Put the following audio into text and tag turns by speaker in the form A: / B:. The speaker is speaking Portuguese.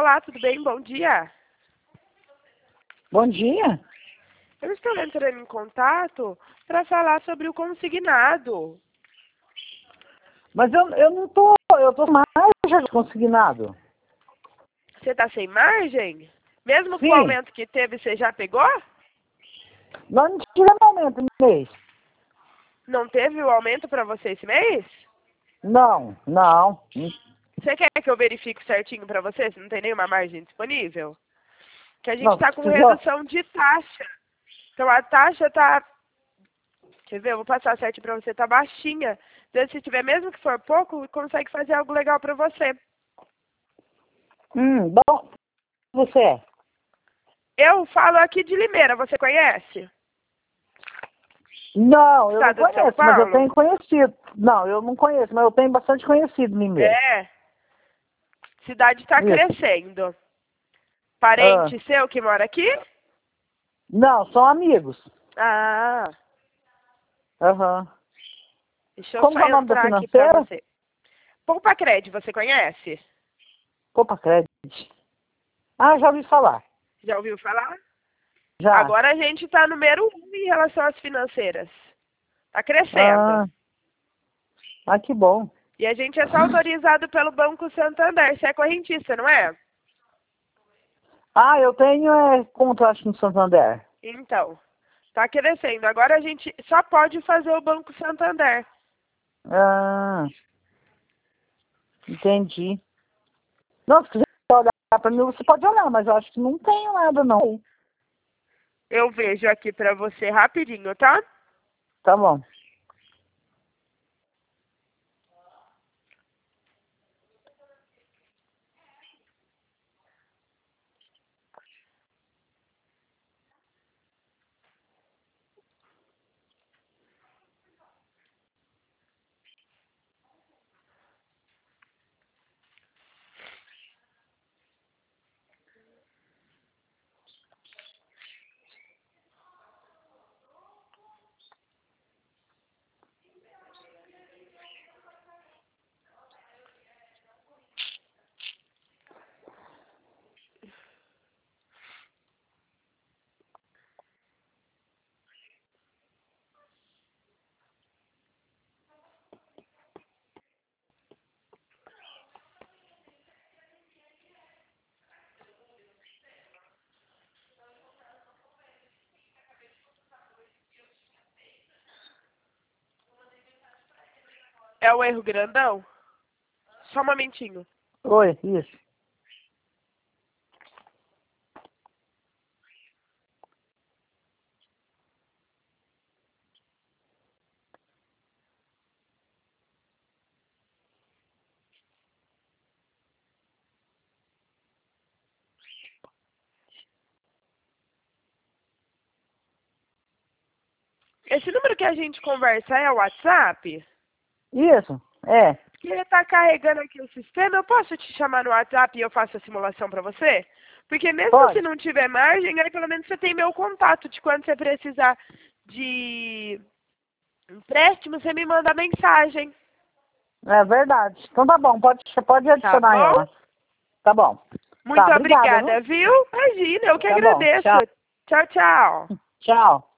A: Olá, tudo bem? Bom dia.
B: Bom dia.
A: Eu estou entrando em contato para falar sobre o consignado.
B: Mas eu não tô, eu tô mais já consignado.
A: Você está sem margem? Mesmo com o
B: Sim,
A: aumento que teve, você já pegou?
B: nós não tivemos aumento no mês.
A: Não teve o aumento para você esse mês?
B: Não.
A: Você quer que eu verifique certinho para você se não tem nenhuma margem disponível? Que a gente
B: Não,
A: está
B: se
A: com
B: quiser.
A: redução de taxa. Então a taxa está... Quer ver? Eu vou passar certinho para você. Está baixinha. Então, se tiver, mesmo que for pouco, consegue fazer algo legal para você.
B: Bom, você é?
A: Eu falo aqui de Limeira. Você conhece?
B: Não, eu não
A: Estado de São
B: conheço, mas eu
A: Paulo?
B: tenho conhecido. Não, eu não conheço, mas eu tenho bastante conhecido Limeira.
A: É. Cidade está
B: Isso.
A: crescendo.
B: Ah,
A: Parente seu que mora aqui?
B: não, são amigos.
A: Ah,
B: Aham.
A: deixa eu
B: Como
A: só
B: que é o nome da
A: entrar aqui para
B: financeira?
A: você. Poupa Crédito, você conhece?
B: Copa Crédito. Ah, já ouvi falar.
A: Já ouviu falar?
B: Já.
A: Agora a gente está número 1 em relação às financeiras. Está crescendo.
B: Ah, que bom.
A: E a gente é só autorizado pelo Banco Santander. Você é correntista, não é?
B: Ah, eu tenho conta, acho, no Santander.
A: Então, está crescendo. Agora a gente só pode fazer o Banco Santander.
B: Ah, entendi. Não, se quiser olhar para mim, você pode olhar, mas eu acho que não tem nada, não.
A: Eu vejo aqui para você rapidinho, tá?
B: Tá bom.
A: É o erro grandão? Só um momentinho.
B: Oi, isso.
A: Esse número que a gente conversa é o WhatsApp?
B: Isso, é.
A: Que ele está carregando aqui o sistema. Eu posso te chamar no WhatsApp e eu faço a simulação para você? Porque mesmo se
B: Pode.
A: não tiver margem, aí pelo menos você tem meu contato de quando você precisar de empréstimo, você me manda mensagem.
B: É verdade. Então tá bom, pode
A: Tá
B: adicionar
A: bom?
B: ela. Tá bom. Tá,
A: Muito
B: obrigada,
A: obrigada,
B: viu?
A: viu? Imagina, eu que
B: Tá bom.
A: agradeço.
B: Tchau.
A: Tchau, tchau.
B: Tchau.